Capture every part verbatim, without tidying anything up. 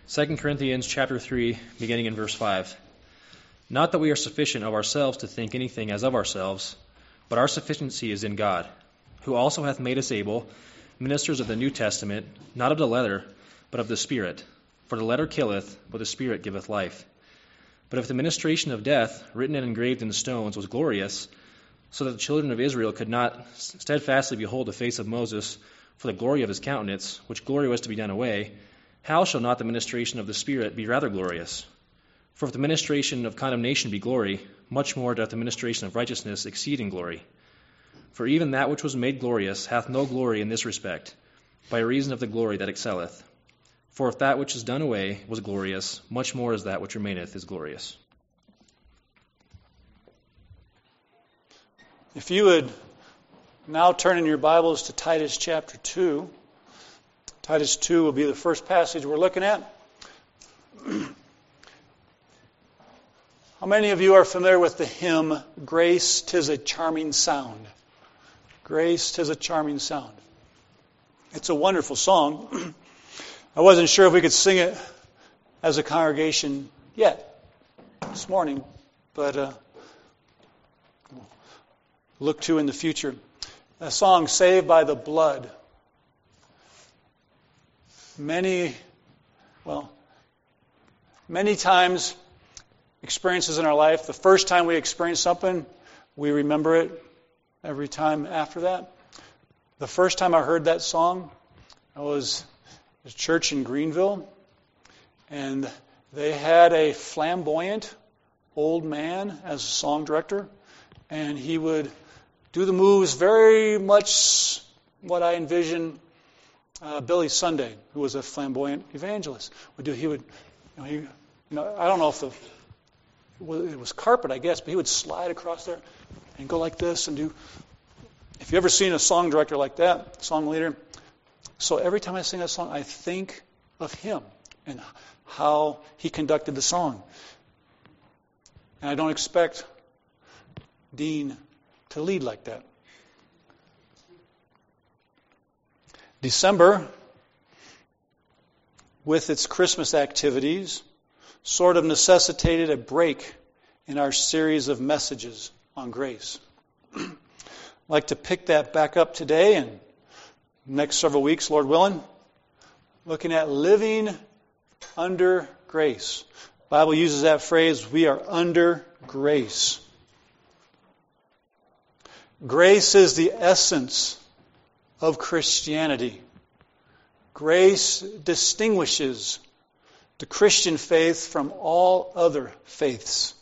Second Corinthians chapter three, beginning in verse five. Not that we are sufficient of ourselves to think anything as of ourselves, but our sufficiency is in God, who also hath made us able, ministers of the New Testament, not of the letter, but of the Spirit. For the letter killeth, but the Spirit giveth life. But if the ministration of death, written and engraved in stones, was glorious, so that the children of Israel could not steadfastly behold the face of Moses for the glory of his countenance, which glory was to be done away, how shall not the ministration of the Spirit be rather glorious? For if the ministration of condemnation be glory, much more doth the ministration of righteousness exceed in glory. For even that which was made glorious hath no glory in this respect, by reason of the glory that excelleth. For if that which is done away was glorious, much more is that which remaineth is glorious. If you would now turn in your Bibles to Titus chapter two. Titus two will be the first passage we're looking at. How many of you are familiar with the hymn, Grace, 'Tis a Charming Sound? Grace, 'Tis a Charming Sound. It's a wonderful song. I wasn't sure if we could sing it as a congregation yet this morning, but uh, look to in the future. A song, Saved by the Blood. Many, well, many times, experiences in our life, the first time we experience something, we remember it every time after that. The first time I heard that song, I was at a church in Greenville, and they had a flamboyant old man as a song director, and he would do the moves very much what I envision uh, Billy Sunday, who was a flamboyant evangelist, would do. He would, you know, he, you know, I don't know if the it was carpet, I guess, but he would slide across there and go like this and do. If you ever seen a song director like that, song leader, so every time I sing that song, I think of him and how he conducted the song. And I don't expect Dean to lead like that. December, with its Christmas activities, sort of necessitated a break in our series of messages on grace. I'd like to pick that back up today and next several weeks, Lord willing, looking at living under grace. The Bible uses that phrase, we are under grace. Grace is the essence of Christianity. Grace distinguishes the Christian faith from all other faiths.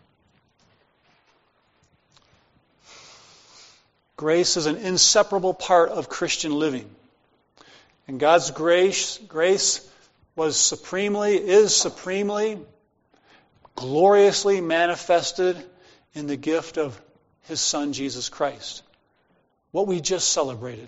Grace is an inseparable part of Christian living. And God's grace, grace was supremely, is supremely, gloriously manifested in the gift of His Son, Jesus Christ. What we just celebrated.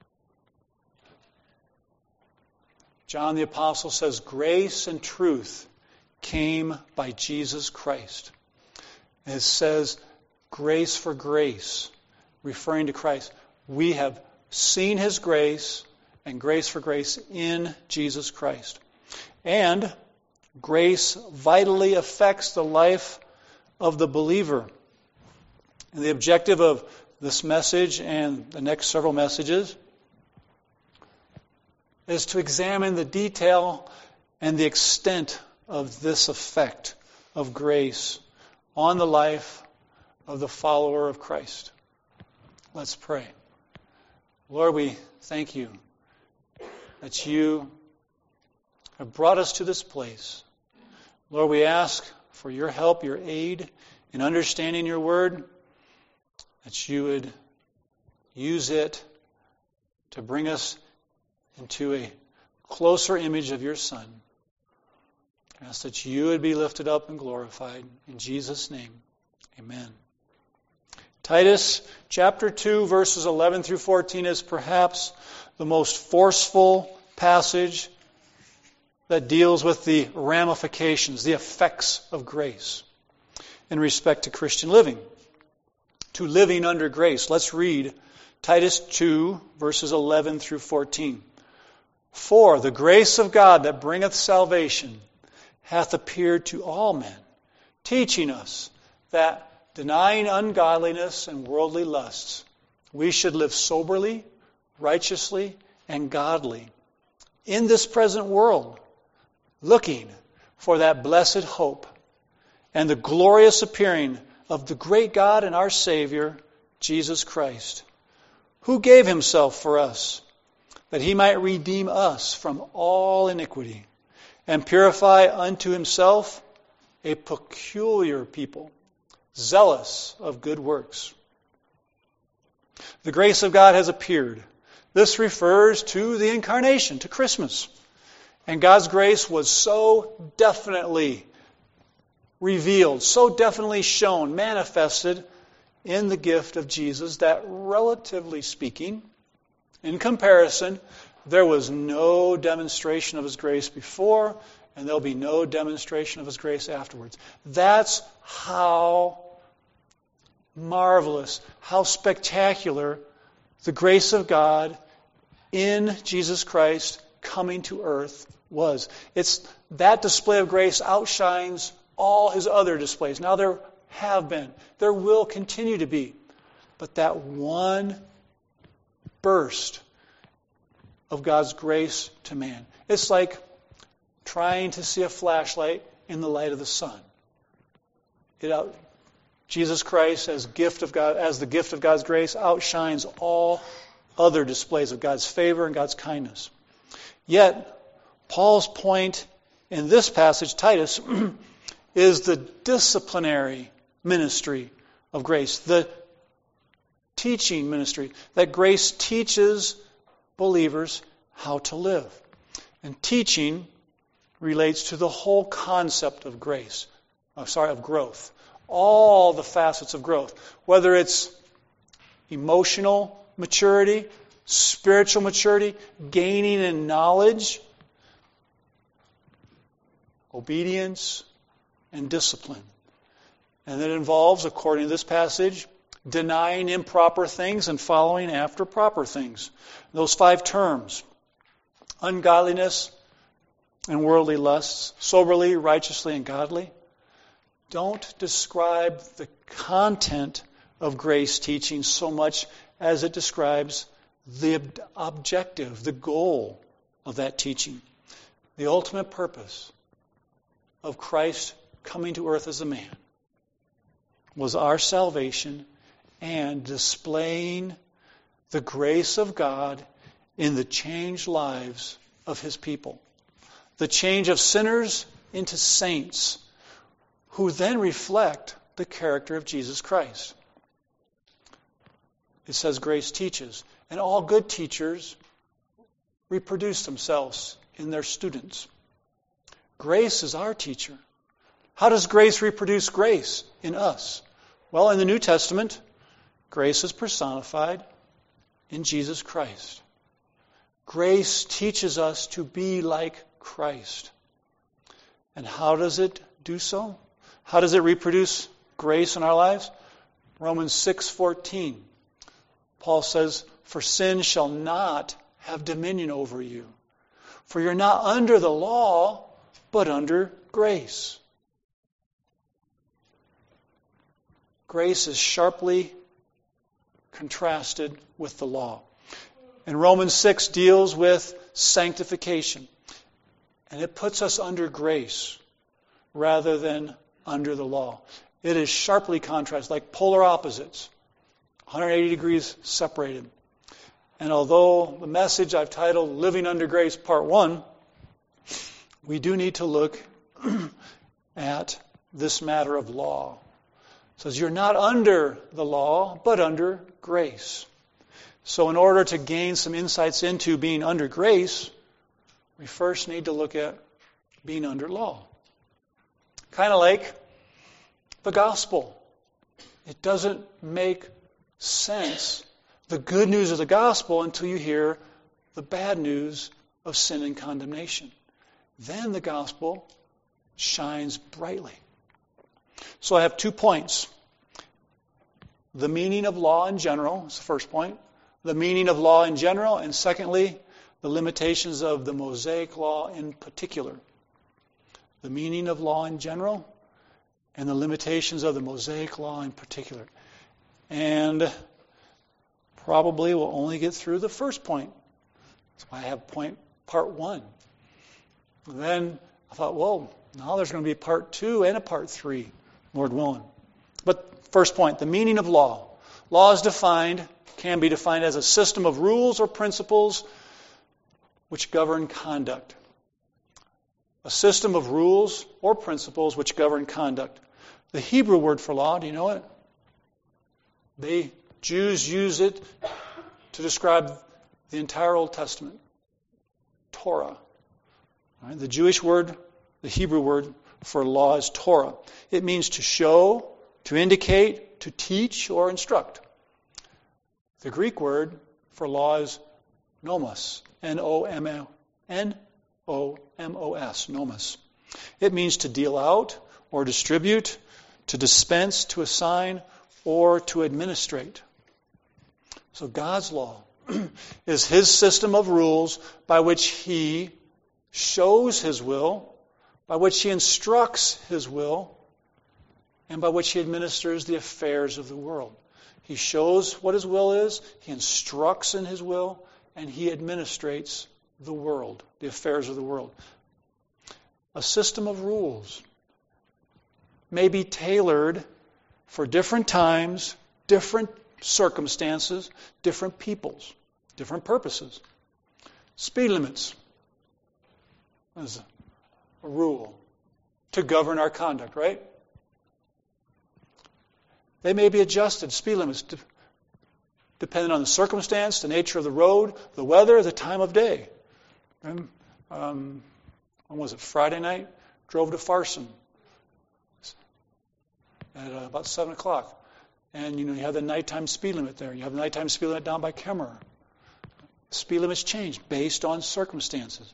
John the Apostle says, grace and truth came by Jesus Christ. And it says, grace for grace, referring to Christ. We have seen His grace and grace for grace in Jesus Christ. And grace vitally affects the life of the believer. And the objective of this message and the next several messages is to examine the detail and the extent of this effect of grace on the life of the follower of Christ. Let's pray. Lord, we thank You that You have brought us to this place. Lord, we ask for Your help, Your aid in understanding Your word, that You would use it to bring us into a closer image of Your Son. I ask that You would be lifted up and glorified. In Jesus' name, amen. Titus chapter two, verses eleven through fourteen is perhaps the most forceful passage that deals with the ramifications, the effects of grace in respect to Christian living, to living under grace. Let's read Titus two, verses eleven through fourteen. For the grace of God that bringeth salvation hath appeared to all men, teaching us that, denying ungodliness and worldly lusts, we should live soberly, righteously, and godly in this present world, looking for that blessed hope and the glorious appearing of the great God and our Savior, Jesus Christ, who gave himself for us, that he might redeem us from all iniquity and purify unto himself a peculiar people, zealous of good works. The grace of God has appeared. This refers to the incarnation, to Christmas. And God's grace was so definitely revealed, so definitely shown, manifested in the gift of Jesus that, relatively speaking, in comparison, there was no demonstration of his grace before, and there'll be no demonstration of his grace afterwards. That's how marvelous, how spectacular the grace of God in Jesus Christ coming to earth was. It's that display of grace outshines all his other displays. Now there have been, there will continue to be, but that one burst of God's grace to man. It's like trying to see a flashlight in the light of the sun. It out, Jesus Christ as gift of God, as the gift of God's grace, outshines all other displays of God's favor and God's kindness. Yet, Paul's point in this passage, Titus, is the disciplinary ministry of grace, the teaching ministry, that grace teaches believers how to live. And teaching relates to the whole concept of grace, oh, sorry, of growth. All the facets of growth, whether it's emotional maturity, spiritual maturity, gaining in knowledge, obedience, and discipline. And that involves, according to this passage, denying improper things and following after proper things. Those five terms: ungodliness and worldly lusts, soberly, righteously, and godly, don't describe the content of grace teaching so much as it describes the objective, the goal of that teaching. The ultimate purpose of Christ coming to earth as a man was our salvation and displaying the grace of God in the changed lives of his people. The change of sinners into saints, who then reflect the character of Jesus Christ. It says grace teaches, and all good teachers reproduce themselves in their students. Grace is our teacher. How does grace reproduce grace in us? Well, in the New Testament, grace is personified in Jesus Christ. Grace teaches us to be like Christ. And how does it do so? How does it reproduce grace in our lives? Romans six fourteen. Paul says, "For sin shall not have dominion over you. For you're not under the law, but under grace." Grace is sharply contrasted with the law. And Romans six deals with sanctification. And it puts us under grace rather than under the law. It is sharply contrasted, like polar opposites, one hundred eighty degrees separated. And although the message I've titled Living Under Grace Part one, we do need to look at this matter of law. It says you're not under the law, but under grace. So in order to gain some insights into being under grace, we first need to look at being under law. Kind of like the gospel. It doesn't make sense, the good news of the gospel, until you hear the bad news of sin and condemnation. Then the gospel shines brightly. So I have two points. The meaning of law in general is the first point. The meaning of law in general, and secondly, the limitations of the Mosaic law in particular, the meaning of law in general, and the limitations of the Mosaic law in particular. And probably we'll only get through the first point. That's why I have point part one. And then I thought, well, now there's going to be part two and a part three, Lord willing. But first point, the meaning of law. Law is defined, can be defined as a system of rules or principles which govern conduct. A system of rules or principles which govern conduct. The Hebrew word for law, do you know it? They, Jews use it to describe the entire Old Testament. Torah. Right? The Jewish word, the Hebrew word for law is Torah. It means to show, to indicate, to teach, or instruct. The Greek word for law is nomos. N O M O N O M O S. Nomos. It means to deal out or distribute, to dispense, to assign, or to administrate. So God's law is His system of rules by which He shows His will, by which He instructs His will, and by which He administers the affairs of the world. He shows what His will is, He instructs in His will, and He administrates the world, the affairs of the world. A system of rules may be tailored for different times, different circumstances, different peoples, different purposes. Speed limits is a rule to govern our conduct, right? They may be adjusted, speed limits, depending on the circumstance, the nature of the road, the weather, the time of day. And, um, when was it? Friday night? Drove to Farson at uh, about seven o'clock. And, you know, you have the nighttime speed limit there. You have the nighttime speed limit down by Kemmerer. Speed limits change based on circumstances.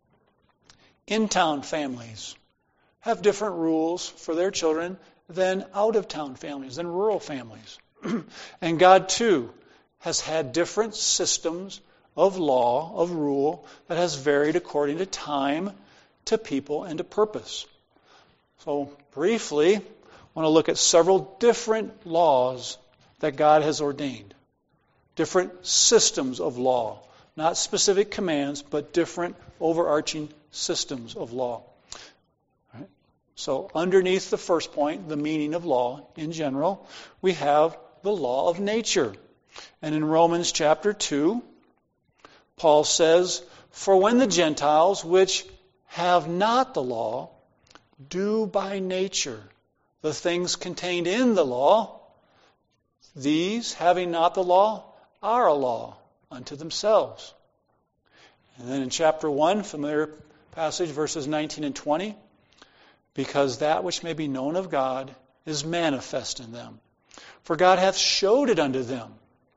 In-town families have different rules for their children than out-of-town families, than rural families. And God, too, has had different systems of law, of rule, that has varied according to time, to people, and to purpose. So, briefly, I want to look at several different laws that God has ordained. Different systems of law. Not specific commands, but different overarching systems of law. All right? So, underneath the first point, the meaning of law in general, we have the law of nature. And in Romans chapter two, Paul says, "For when the Gentiles, which have not the law, do by nature the things contained in the law, these, having not the law, are a law unto themselves." And then in chapter one, familiar passage, verses nineteen and twenty, "Because that which may be known of God is manifest in them. For God hath showed it unto them.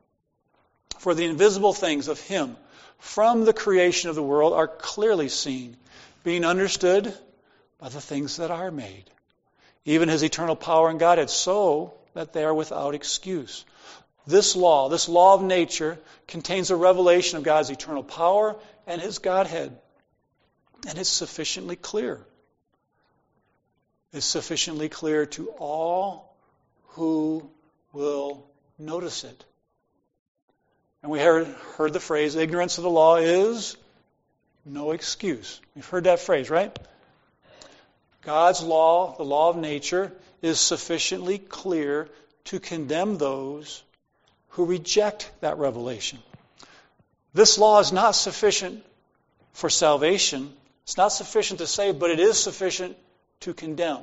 For the invisible things of Him from the creation of the world are clearly seen, being understood by the things that are made, even His eternal power and Godhead, so that they are without excuse." This law, this law of nature, contains a revelation of God's eternal power and His Godhead. And it's sufficiently clear. It's sufficiently clear to all who will notice it. And we heard, heard the phrase, ignorance of the law is no excuse. We've heard that phrase, right? God's law, the law of nature, is sufficiently clear to condemn those who reject that revelation. This law is not sufficient for salvation. It's not sufficient to save, but it is sufficient to condemn.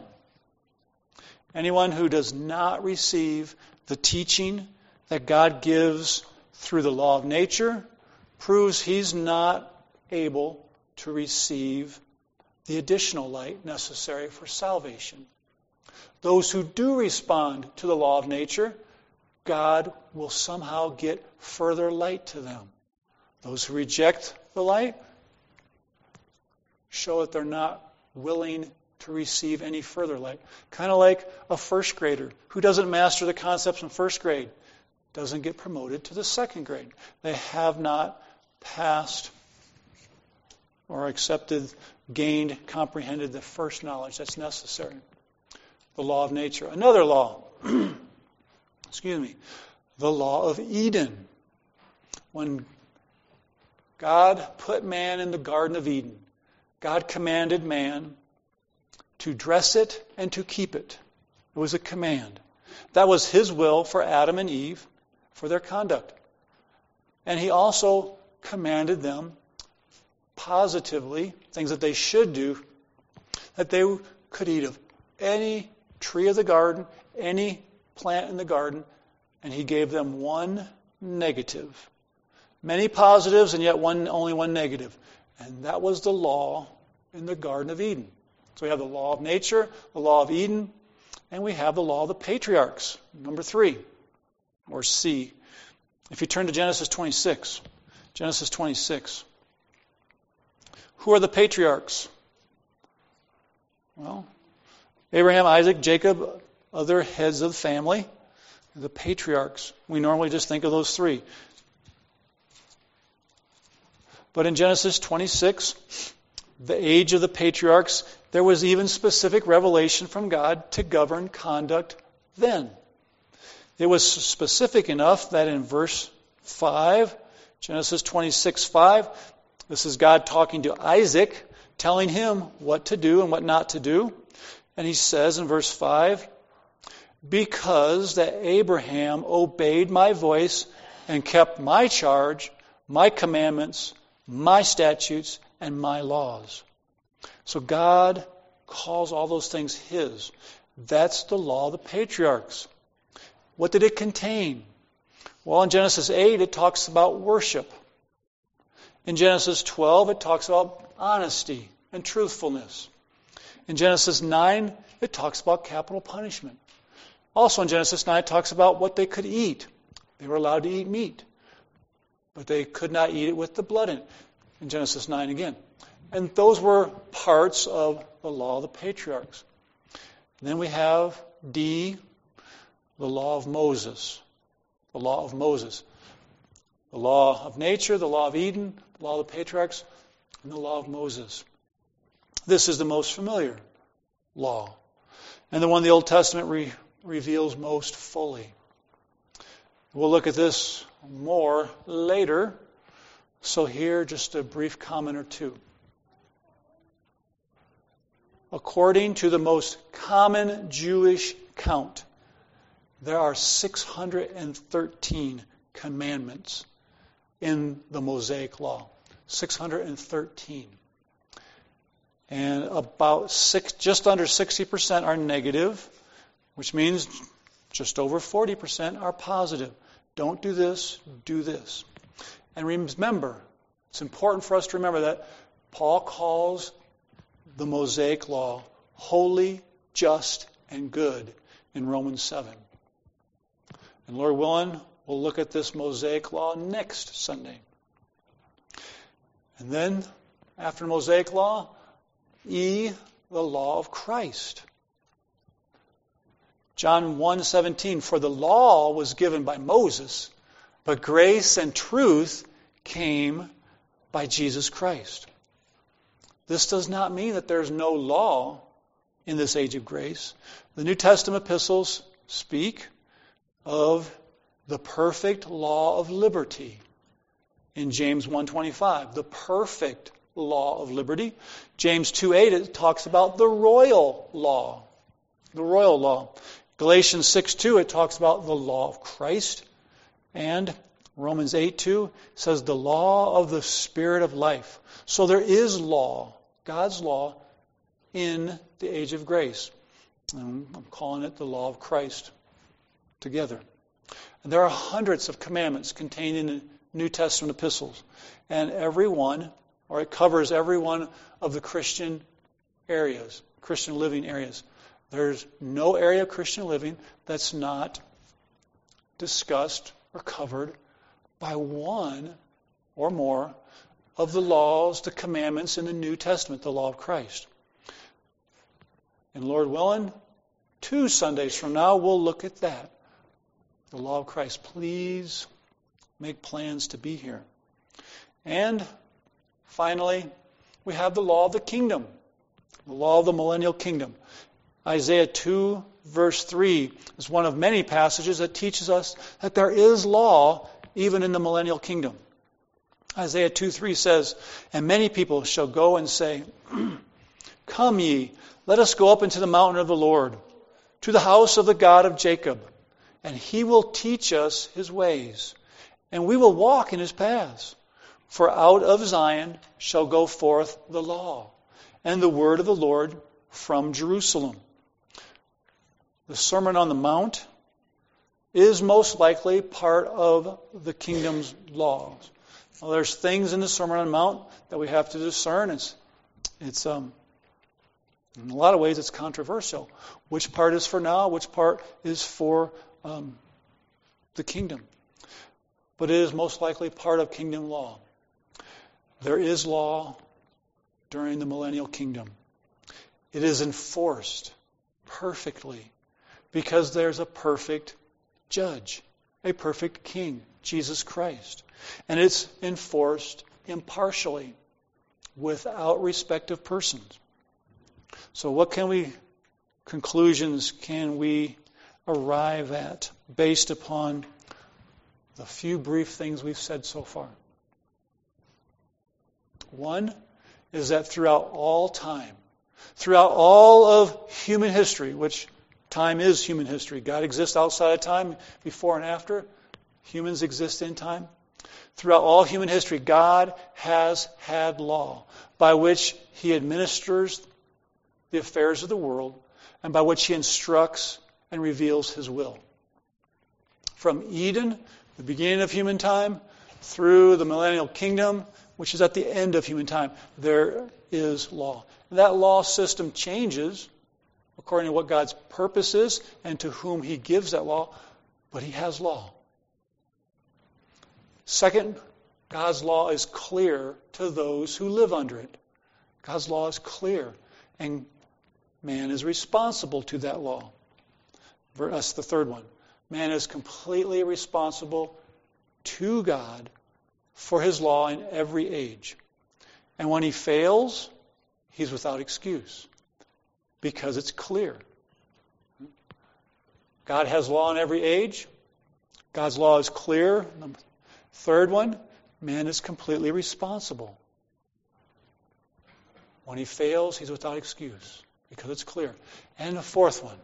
Anyone who does not receive the teaching that God gives through the law of nature proves he's not able to receive the additional light necessary for salvation. Those who do respond to the law of nature, God will somehow get further light to them. Those who reject the light show that they're not willing to receive any further light. Kind of like a first grader who doesn't master the concepts in first grade, doesn't get promoted to the second grade. They have not passed or accepted, gained, comprehended the first knowledge that's necessary. The law of nature. Another law, excuse me, the law of Eden. When God put man in the Garden of Eden, God commanded man to dress it and to keep it. It was a command. That was His will for Adam and Eve, for their conduct. And He also commanded them positively, things that they should do, that they could eat of any tree of the garden, any plant in the garden, and He gave them one negative. Many positives and yet one only one negative. And that was the law in the Garden of Eden. So we have the law of nature, the law of Eden, and we have the law of the patriarchs, number three, or C. If you turn to Genesis twenty-six, Genesis twenty-six. Who are the patriarchs? Well, Abraham, Isaac, Jacob, other heads of the family, the patriarchs. We normally just think of those three. But in Genesis twenty-six, the age of the patriarchs, there was even specific revelation from God to govern conduct then. It was specific enough that in verse five, Genesis twenty-six five, this is God talking to Isaac, telling him what to do and what not to do. And He says in verse five, because that Abraham obeyed my voice and kept my charge, my commandments, my statutes, and my laws. So God calls all those things His. That's the law of the patriarchs. What did it contain? Well, in Genesis eight, it talks about worship. In Genesis twelve, it talks about honesty and truthfulness. In Genesis nine, it talks about capital punishment. Also in Genesis nine, it talks about what they could eat. They were allowed to eat meat, but they could not eat it with the blood in it. In Genesis nine again. And those were parts of the law of the patriarchs. And then we have D, the law of Moses. The law of Moses. The law of nature, the law of Eden, the law of the patriarchs, and the law of Moses. This is the most familiar law, and the one the Old Testament re- reveals most fully. We'll look at this more later, so here just a brief comment or two. According to the most common Jewish count, there are six hundred thirteen commandments in the Mosaic Law. six hundred thirteen. And about six, just under sixty percent are negative, which means just over forty percent are positive. Don't do this, do this. And remember, it's important for us to remember that Paul calls the Mosaic Law holy, just, and good in Romans seven. And Lord willing, we'll look at this Mosaic Law next Sunday. And then, after the Mosaic Law, E, the law of Christ. John one seventeen, for the law was given by Moses, but grace and truth came by Jesus Christ. This does not mean that there's no law in this age of grace. The New Testament epistles speak of the perfect law of liberty in James one twenty-five, the perfect law of liberty. James two eight, it talks about the royal law, the royal law. Galatians six two, it talks about the law of Christ. And Romans eight two says the law of the Spirit of life. So there is law, God's law, in the age of grace. And I'm calling it the law of Christ together. And there are hundreds of commandments contained in the New Testament epistles. And every one, or it covers every one of the Christian areas, Christian living areas. There's no area of Christian living that's not discussed or covered by one or more of the laws, the commandments in the New Testament, the law of Christ. And Lord willing, two Sundays from now, we'll look at that. The law of Christ. Please make plans to be here. And finally, we have the law of the kingdom, the law of the millennial kingdom. Isaiah two, verse three is one of many passages that teaches us that there is law even in the millennial kingdom. Isaiah two three says, "And many people shall go and say, Come ye, let us go up into the mountain of the Lord, to the house of the God of Jacob, and he will teach us his ways, and we will walk in his paths. For out of Zion shall go forth the law, and the word of the Lord from Jerusalem." The Sermon on the Mount is most likely part of the kingdom's laws. Now, there's things in the Sermon on the Mount that we have to discern. It's, it's um, in a lot of ways, it's controversial. Which part is for now? Which part is for um, the kingdom? But it is most likely part of kingdom law. There is law during the millennial kingdom. It is enforced perfectly because there's a perfect judge, a perfect king, Jesus Christ. And it's enforced impartially, without respect of persons. So what can we, conclusions can we arrive at based upon the few brief things we've said so far? One is that throughout all time, throughout all of human history, which time is human history. God exists outside of time, before and after. Humans exist in time. Throughout all human history, God has had law by which he administers the affairs of the world and by which he instructs and reveals his will. From Eden, the beginning of human time, through the millennial kingdom, which is at the end of human time, there is law. And that law system changes according to what God's purpose is and to whom he gives that law, but he has law. Second, God's law is clear to those who live under it. God's law is clear, and man is responsible to that law. That's the third one. Man is completely responsible to God for his law in every age. And when he fails, he's without excuse because it's clear. God has law in every age. God's law is clear. Third one, man is completely responsible. When he fails, he's without excuse because it's clear. And the fourth one,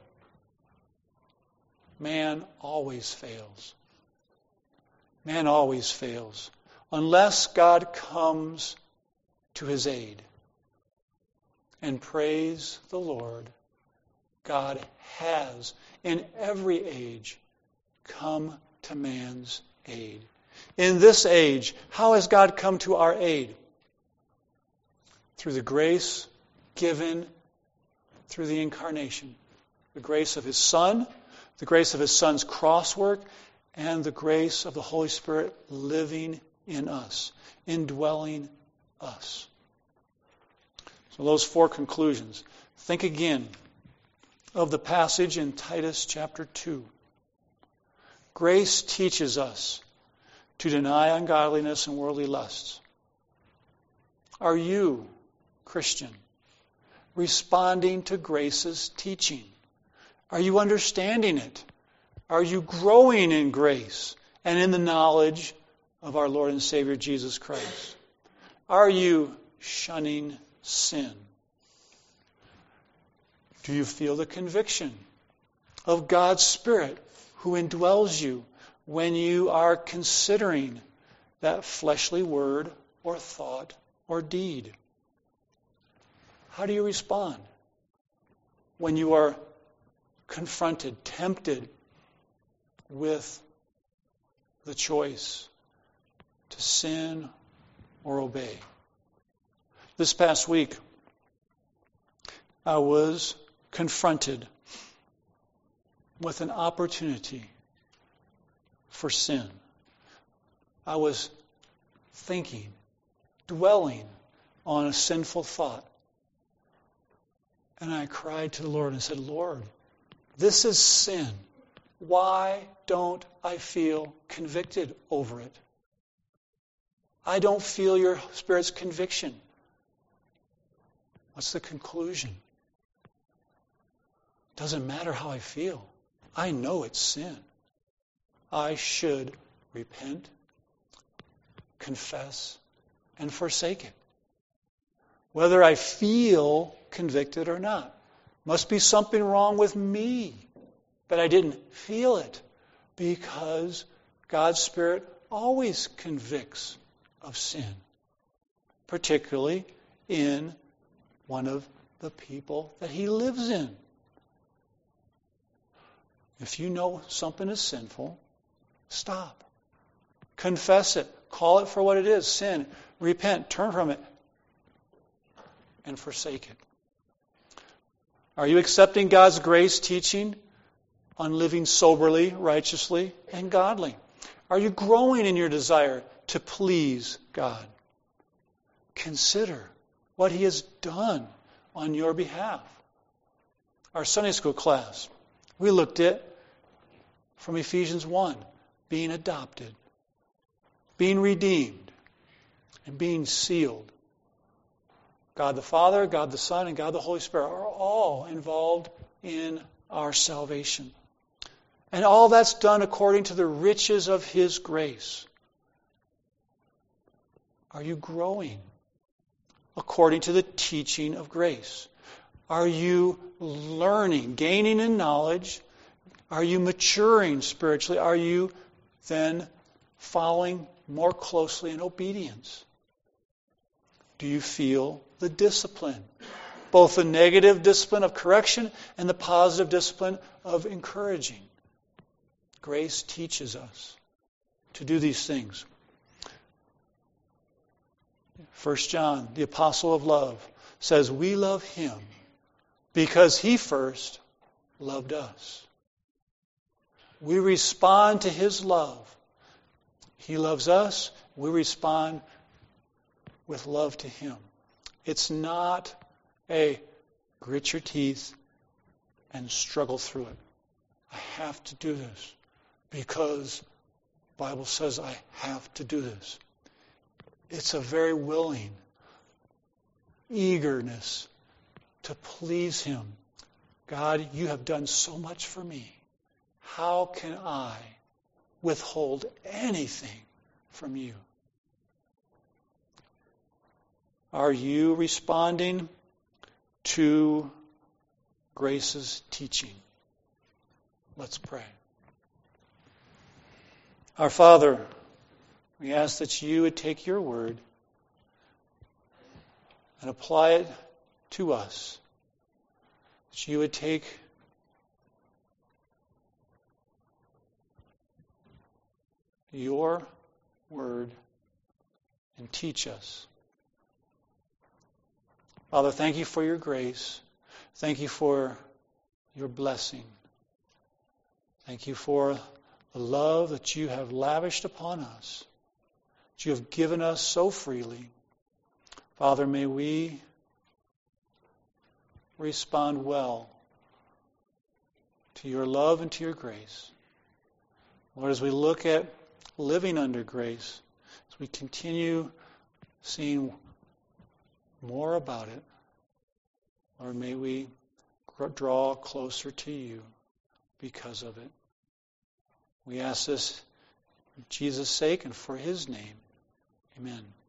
man always fails. Man always fails unless God comes to his aid. And praise the Lord, God has in every age come to man's aid. In this age, how has God come to our aid? Through the grace given through the incarnation. The grace of his Son, the grace of his Son's cross work, and the grace of the Holy Spirit living in us, indwelling us. So those four conclusions. Think again of the passage in Titus chapter two. Grace teaches us to deny ungodliness and worldly lusts. Are you, Christian, responding to grace's teaching? Are you understanding it? Are you growing in grace and in the knowledge of our Lord and Savior Jesus Christ? Are you shunning sin? Do you feel the conviction of God's Spirit who indwells you when you are considering that fleshly word or thought or deed? How do you respond when you are confronted, tempted with the choice to sin or obey? This past week, I was confronted with an opportunity for sin. I was thinking, dwelling on a sinful thought. And I cried to the Lord and said, Lord, this is sin. Why don't I feel convicted over it? I don't feel your Spirit's conviction. What's the conclusion? Doesn't matter how I feel. I know it's sin. I should repent, confess, and forsake it. Whether I feel convicted or not. Must be something wrong with me, but I didn't feel it, because God's Spirit always convicts of sin, particularly in one of the people that He lives in. If you know something is sinful, stop. Confess it. Call it for what it is, sin. Repent. Turn from it. And forsake it. Are you accepting God's grace teaching on living soberly, righteously, and godly? Are you growing in your desire to please God? Consider what He has done on your behalf. Our Sunday school class, we looked at from Ephesians one, being adopted, being redeemed, and being sealed. God the Father, God the Son, and God the Holy Spirit are all involved in our salvation. And all that's done according to the riches of His grace. Are you growing according to the teaching of grace? Are you learning, gaining in knowledge? Are you maturing spiritually? Are you then following more closely in obedience? Do you feel the discipline? Both the negative discipline of correction and the positive discipline of encouraging. Grace teaches us to do these things. First John, the apostle of love, says we love Him because He first loved us. We respond to His love. He loves us. We respond with love to Him. It's not a grit your teeth and struggle through it. I have to do this because the Bible says I have to do this. It's a very willing eagerness to please Him. God, you have done so much for me. How can I withhold anything from you? Are you responding to grace's teaching? Let's pray. Our Father, we ask that you would take your word and apply it to us. That you would take your word and teach us. Father, thank you for your grace. Thank you for your blessing. Thank you for the love that you have lavished upon us, that you have given us so freely. Father, may we respond well to your love and to your grace. Lord, as we look at living under grace, as we continue seeing more about it, Lord, may we draw closer to you because of it. We ask this in Jesus' sake and for His name. Amen.